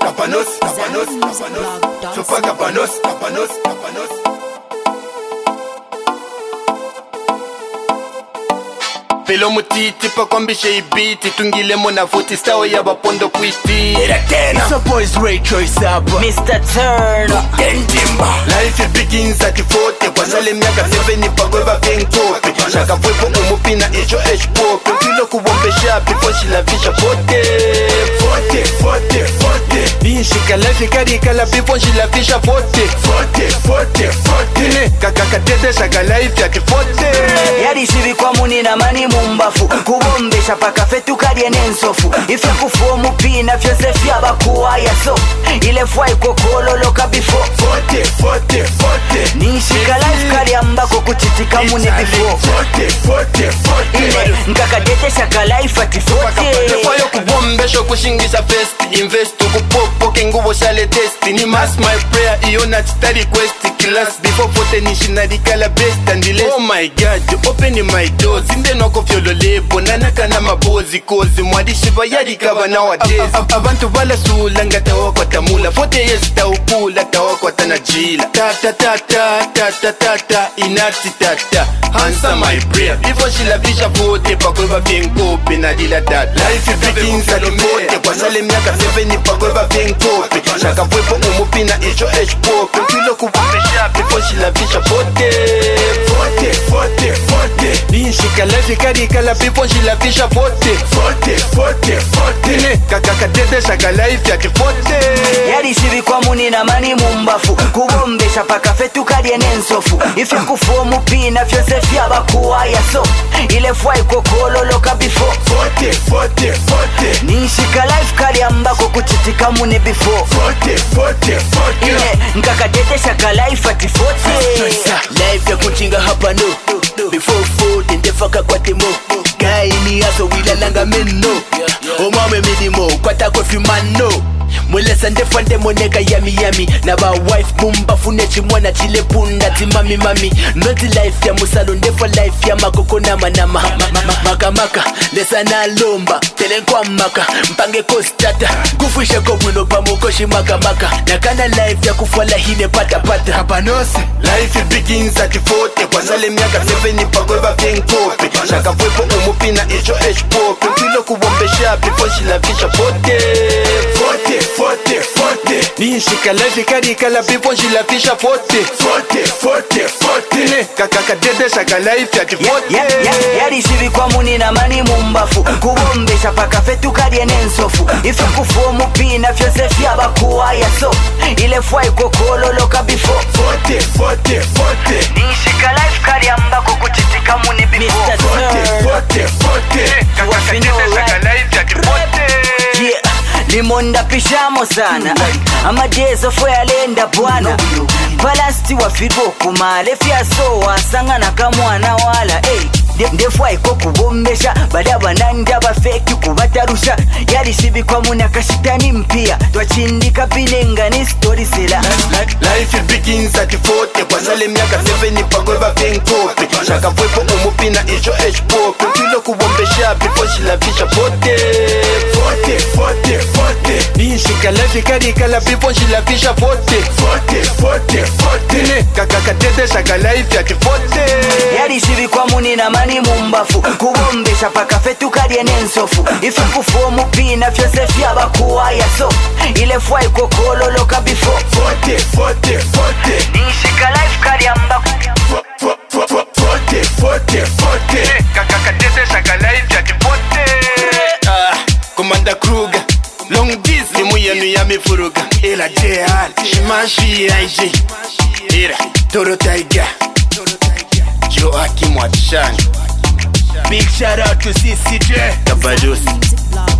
Cabanos, Super Cabanos. Pelo mutiti pa kwambishe ibiti tungile mona futi stawa ya bapondo kwiti. It's a boys Ray Choice up Mr. Turner Timba. Life begins at 40 kwa sale miaka 7 pagweva venkope. Shaka fwepo umupina echo h-pop. Kilo kubombesha before she lavisha 40. Nishika life karikala before she lavisha 40. Kaka tete shaka life ya 40. Yari shibi kwa muni na mani mumbafu kubombesha paka fetu kari enensofu ife kufuo mupina fyose fyaba kuwaya so ile fwai kokolo loka bifo 40. nishika life kari ambako kuchitika mune bifo ile nkakadete shaka life ati 40 Nefayo kubombesho kushingisha fest invest kupopo kengubo shale test ni mass my prayer iyo na chita request class before 40 nishinarikala best and delay. Oh my god open my doors inde noko fyolo lebo nanakana mabozi kozi mwadishiva yarikaba nowadays abantu balasula ngatawakwata mula 40 years taupula tawakwata na jila tata inati tata answer my prayer before she lavisha 40 pakweva venkope na dila data. Life begins at 40 kwa sale miaka 7 pakweva venkope. Shaka fwepo umupina echo h-pop. Kilo kubombesha before she lavisha 40. Nishika life karikala before she lavisha 40. Kaka tete shaka life ya 40. yari shibi kwa muni na mani mumbafu kubombesha paka fetu kari enensofu ife kufuo mupina fyose fyaba kuwaya so ile fwai kokolo loka bifo 40. nishika life kari ambako kuchitika mune bifo ile nkakadete shaka life ati 40 Life ya kuchinga hapa no Before 40 ndefaka kwa temo Kai ni aso wila langa meno Omame minimo kwa tako fimano Mwelesa ndefande moneka yami Na ba wife bumba funechi mwana chile punda ti mami Noti life ya musalo ndefa life ya makoko nama Maka lesa na lomba Telenkwa maka mpange kostata Kufishe komwino pamukoshi maka Nakana life ya kufwala hine pata Cabanose. Life begins at 40 kwa sale miaka 7 pakweva venkope. Shaka fwepo umupina echo h-pop. Kilo kubombesha before she lavisha 40. Nishika life karikala before she lavisha 40. Kaka tete shaka life ya 40. yari shibi kwa muni na mani mumbafu kubombesha paka fetu kari enensofu ife kufuo mupina fyose fyaba kuwaya so ile fwai kokolo loka bifo nishika life kari ambako kuchitika muni bifo limonda pishamo sana amadezo fwe alenda bwana balasti wafirwa kumale fyaso wasangana kamwana wala ndefwai ko kubombesha badaba nandaba feki kubatarusha yari sibikwa muna kashitani mpia twachindika pinenga ni story sela. Life begins at 40 kwa sale miaka 7 pakweva venkope. Shaka fwepo umupina echo h-pop. Kilo kubombesha before she lavisha 40. Nishika life karikala before she lavisha 40. Kaka tete shaka life ya 40. yari sibikwa muni na mani mumbafu kubombesha paka fetu kari enensofu ife kufuo mupina fyose fyaba kuwaya so ile fwai kokolo loka bifo 40. nishika life kari ambako 40. Kaka tete shaka life ya 40. Commander Kruger Long D's simu yenu ya mifuruga Ila JR Shimashi IG Ira Toro Tiger Joakim Watshani. Big shout out to CCJ Cabanos.